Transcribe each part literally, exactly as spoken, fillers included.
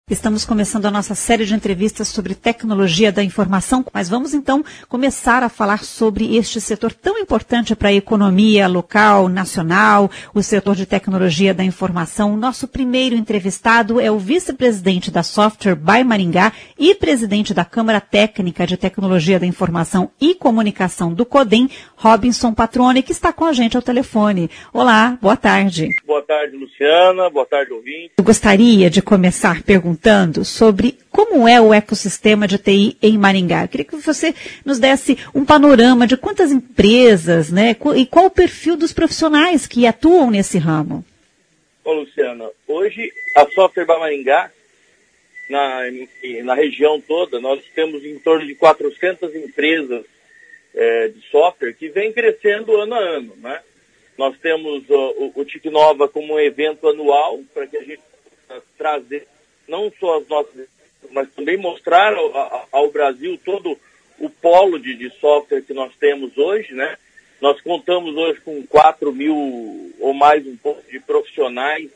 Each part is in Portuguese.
Estamos começando a nossa série de entrevistas sobre tecnologia da informação, mas vamos então começar a falar sobre este setor tão importante para a economia local, nacional, o setor de tecnologia da informação. O nosso primeiro entrevistado é o vice-presidente da Software by Maringá e presidente da Câmara Técnica de Tecnologia da Informação e Comunicação do CODEM, Robinson Patrone, que está com a gente ao telefone. Olá, boa tarde. Boa tarde, Luciana. Boa tarde, ouvinte. Eu gostaria de começar perguntando sobre como é o ecossistema de T I em Maringá. Eu queria que você nos desse um panorama de quantas empresas, né, e qual o perfil dos profissionais que atuam nesse ramo. Ô, Luciana, hoje a Software by Maringá, na, na região toda, nós temos em torno de quatrocentas empresas é, de software que vem crescendo ano a ano, né? Nós temos uh, o, o TICnova como um evento anual para que a gente possa trazer não só as nossas, mas também mostrar ao, ao Brasil todo o polo de, de software que nós temos hoje, né? Nós contamos hoje com quatro mil ou mais um pouco de profissionais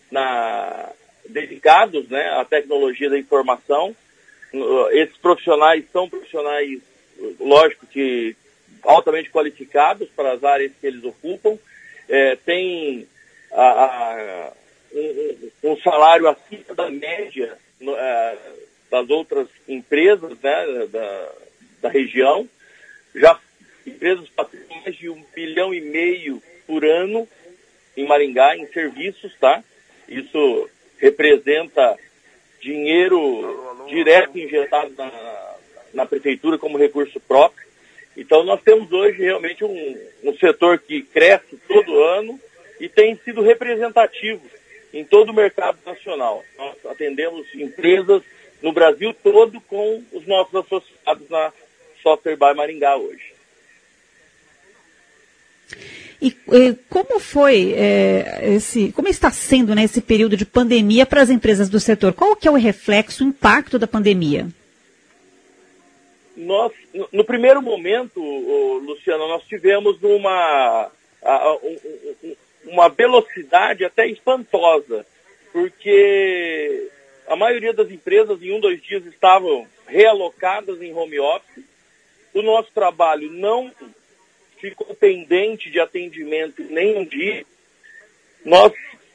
na, dedicados, né, à tecnologia da informação. Esses profissionais são profissionais, lógico que altamente qualificados para as áreas que eles ocupam. É, tem a, a Um, um salário acima da média uh, das outras empresas, né, da, da região. Já empresas faturam mais de um bilhão e meio por ano em Maringá, em serviços, tá? Isso representa dinheiro direto injetado na, na prefeitura como recurso próprio. Então nós temos hoje realmente um, um setor que cresce todo ano e tem sido representativo em todo o mercado nacional. Nós atendemos empresas no Brasil todo com os nossos associados na Software by Maringá hoje. E, e como foi é, esse, como está sendo, né, esse período de pandemia para as empresas do setor? Qual que é o reflexo, o impacto da pandemia? Nós, no, no primeiro momento, oh, Luciana, nós tivemos uma a, um, um, uma velocidade até espantosa, porque a maioria das empresas em um, dois dias estavam realocadas em home office. O nosso trabalho não ficou pendente de atendimento nem um dia. Nós,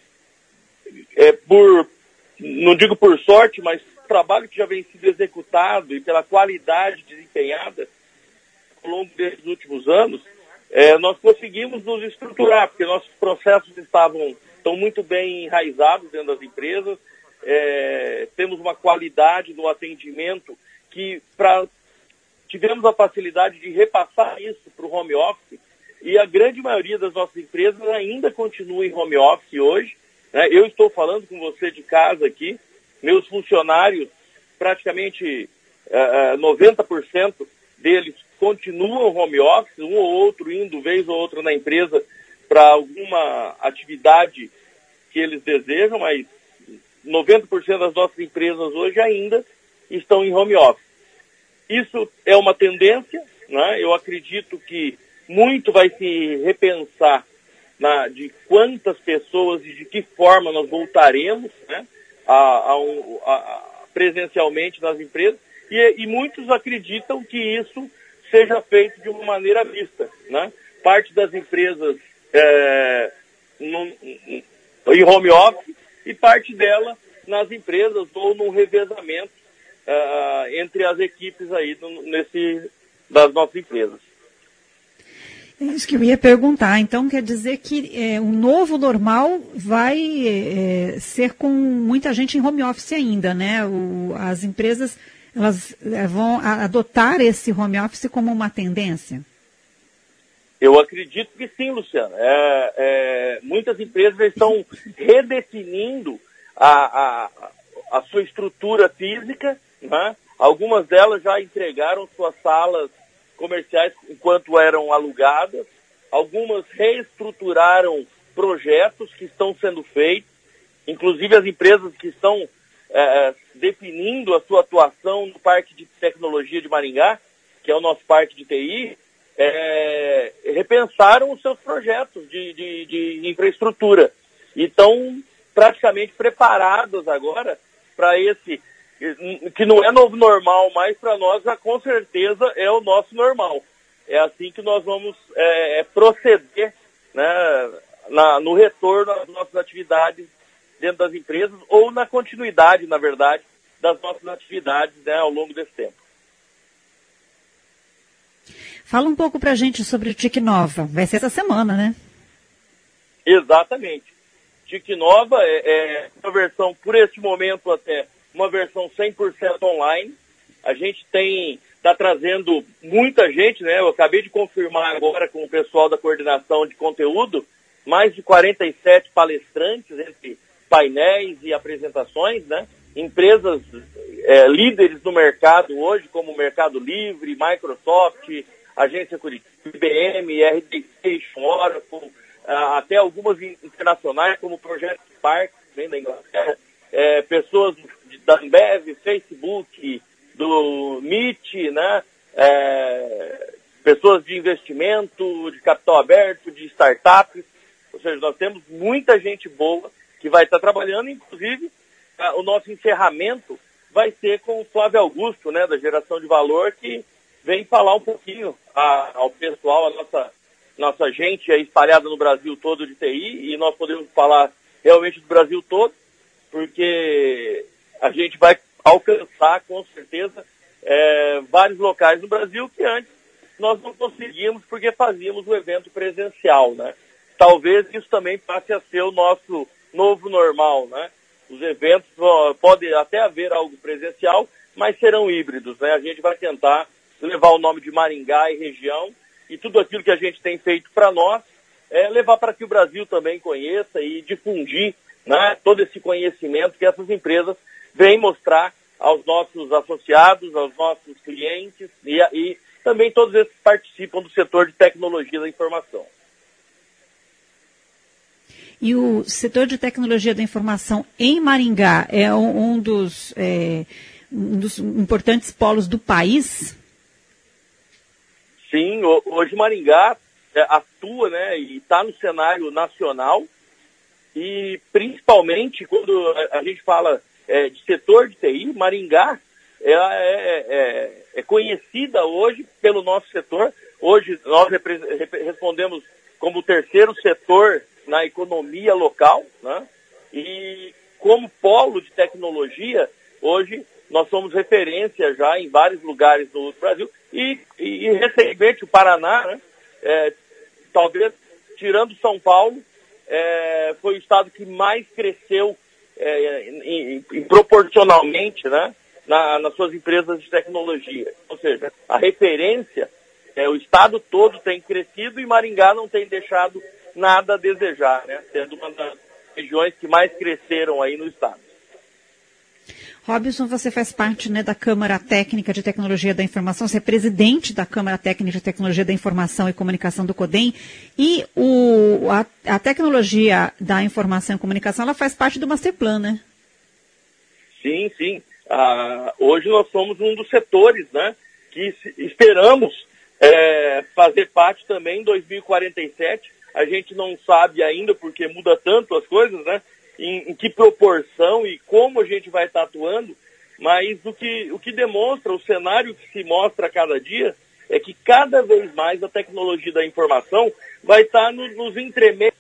é, por, não digo por sorte, mas o trabalho que já vem sido executado e pela qualidade desempenhada ao longo desses últimos anos, É, nós conseguimos nos estruturar, porque nossos processos estavam estão muito bem enraizados dentro das empresas, é, temos uma qualidade no atendimento que pra, tivemos a facilidade de repassar isso para o home office, e a grande maioria das nossas empresas ainda continua em home office hoje, né? Eu estou falando com você de casa aqui, meus funcionários, praticamente é, noventa por cento deles continuam home office, um ou outro indo vez ou outra na empresa para alguma atividade que eles desejam, mas noventa por cento das nossas empresas hoje ainda estão em home office. Isso é uma tendência, né? Eu acredito que muito vai se repensar na, de quantas pessoas e de que forma nós voltaremos, né, a, a, a, presencialmente nas empresas, e, e muitos acreditam que isso seja feito de uma maneira mista, né? Parte das empresas é, no, em home office e parte dela nas empresas ou num revezamento é, entre as equipes aí no, nesse, das nossas empresas. É isso que eu ia perguntar. Então, quer dizer que é, o novo normal vai é, ser com muita gente em home office ainda, né? O, as empresas elas vão adotar esse home office como uma tendência? Eu acredito que sim, Luciana. É, é, muitas empresas estão redefinindo a, a, a sua estrutura física, né? Algumas delas já entregaram suas salas comerciais enquanto eram alugadas. Algumas reestruturaram projetos que estão sendo feitos. Inclusive as empresas que estão é, definindo a sua atuação no Parque de Tecnologia de Maringá, que é o nosso parque de T I, é, repensaram os seus projetos de, de, de infraestrutura e estão praticamente preparadas agora para esse, que não é novo normal, mas para nós, com certeza, é o nosso normal. É assim que nós vamos é, proceder, né, na, no retorno às nossas atividades dentro das empresas, ou na continuidade, na verdade, das nossas atividades, né, ao longo desse tempo. Fala um pouco para a gente sobre o TIC-Nova. Vai ser essa semana, né? Exatamente. TIC-Nova é, é uma versão, por este momento até, uma versão cem por cento online. A gente tem, está trazendo muita gente, né? Eu acabei de confirmar agora com o pessoal da coordenação de conteúdo, mais de quarenta e sete palestrantes, entre painéis e apresentações, né? Empresas é, líderes no mercado hoje, como Mercado Livre, Microsoft, Agência Curitiba, I B M, R D C, Oracle, até algumas internacionais, como o Projeto Spark, vem da Inglaterra, é, pessoas da Ambev, Facebook, do Meet, né? É, pessoas de investimento, de capital aberto, de startups. Ou seja, nós temos muita gente boa que vai estar trabalhando, inclusive o nosso encerramento vai ser com o Flávio Augusto, né, da Geração de Valor, que vem falar um pouquinho a, ao pessoal, a nossa, nossa gente aí espalhada no Brasil todo de T I, e nós podemos falar realmente do Brasil todo, porque a gente vai alcançar, com certeza, é, vários locais no Brasil que antes nós não conseguíamos porque fazíamos o evento presencial, né? Talvez isso também passe a ser o nosso novo normal, né? Os eventos, ó, pode até haver algo presencial, mas serão híbridos, né? A gente vai tentar levar o nome de Maringá e região, e tudo aquilo que a gente tem feito para nós, é levar para que o Brasil também conheça e difundir, né, todo esse conhecimento que essas empresas vêm mostrar aos nossos associados, aos nossos clientes, e, e também todos esses que participam do setor de tecnologia da informação. E o setor de tecnologia da informação em Maringá é um, um, dos, é, um dos importantes polos do país? Sim, hoje Maringá é, atua, né, e está no cenário nacional, e principalmente quando a gente fala é, de setor de T I, Maringá é, é, é, é conhecida hoje pelo nosso setor. Hoje nós repre- respondemos como o terceiro setor na economia local, né? E como polo de tecnologia, hoje nós somos referência já em vários lugares do Brasil, e, e, e recentemente o Paraná, né? É, talvez tirando São Paulo, é, foi o estado que mais cresceu é, em, em, proporcionalmente, né? Na, nas suas empresas de tecnologia. Ou seja, a referência, é, o estado todo tem crescido e Maringá não tem deixado nada a desejar, né? Sendo uma das regiões que mais cresceram aí no estado. Robson, você faz parte, né, da Câmara Técnica de Tecnologia da Informação, você é presidente da Câmara Técnica de Tecnologia da Informação e Comunicação do CODEM, e o, a, a tecnologia da informação e comunicação, ela faz parte do Masterplan, né? Sim, sim. Ah, hoje nós somos um dos setores, né, que esperamos é, fazer parte também em dois mil e quarenta e sete. A gente não sabe ainda, porque muda tanto as coisas, né? Em, em que proporção e como a gente vai estar atuando, mas o que, o que demonstra, o cenário que se mostra a cada dia, é que cada vez mais a tecnologia da informação vai estar no, nos entremeios.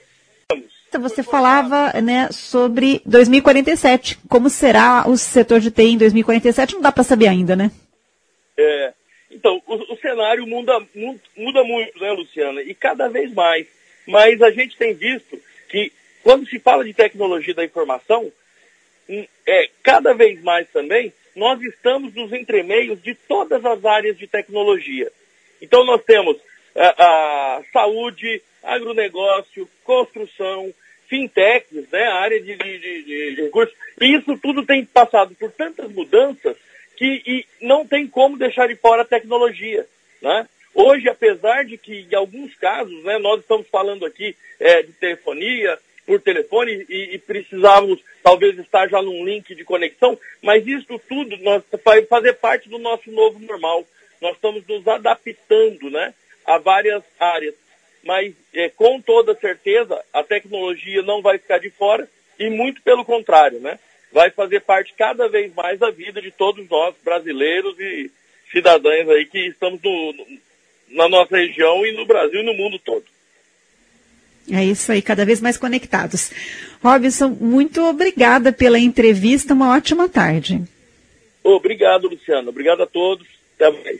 Você falava, né, sobre dois mil e quarenta e sete, como será o setor de T I em dois mil e quarenta e sete, não dá para saber ainda, né? É, então, o, o cenário muda, muda muito, né, Luciana? E cada vez mais. Mas a gente tem visto que, quando se fala de tecnologia da informação, é, cada vez mais também, nós estamos nos entremeios de todas as áreas de tecnologia. Então, nós temos a, a saúde, agronegócio, construção, fintechs, né, a área de, de, de, de recursos. E isso tudo tem passado por tantas mudanças que e não tem como deixar de fora a tecnologia, né? Hoje, apesar de que, em alguns casos, né, nós estamos falando aqui é, de telefonia, por telefone, e, e precisávamos, talvez, estar já num link de conexão, mas isso tudo nós, vai fazer parte do nosso novo normal. Nós estamos nos adaptando, né, a várias áreas. Mas, é, com toda certeza, a tecnologia não vai ficar de fora, e muito pelo contrário, né? vai fazer parte cada vez mais da vida de todos nós, brasileiros e cidadãos aí que estamos no, na nossa região e no Brasil e no mundo todo. É isso aí, cada vez mais conectados. Robson, muito obrigada pela entrevista, uma ótima tarde. Obrigado, Luciano. Obrigado a todos. Até mais.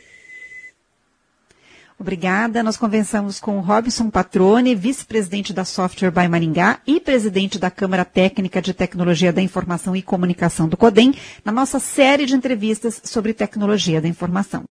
Obrigada. Nós conversamos com o Robson Patrone, vice-presidente da Software by Maringá e presidente da Câmara Técnica de Tecnologia da Informação e Comunicação do CODEM, na nossa série de entrevistas sobre tecnologia da informação.